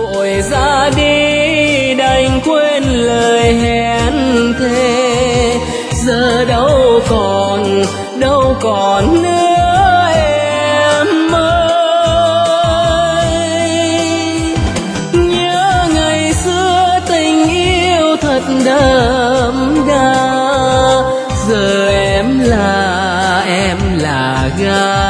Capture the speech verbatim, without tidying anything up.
vội ra đi đành quên lời hẹn thề, giờ đâu còn đâu còn nữa em ơi. Nhớ ngày xưa tình yêu thật đậm đà, giờ em là em là gái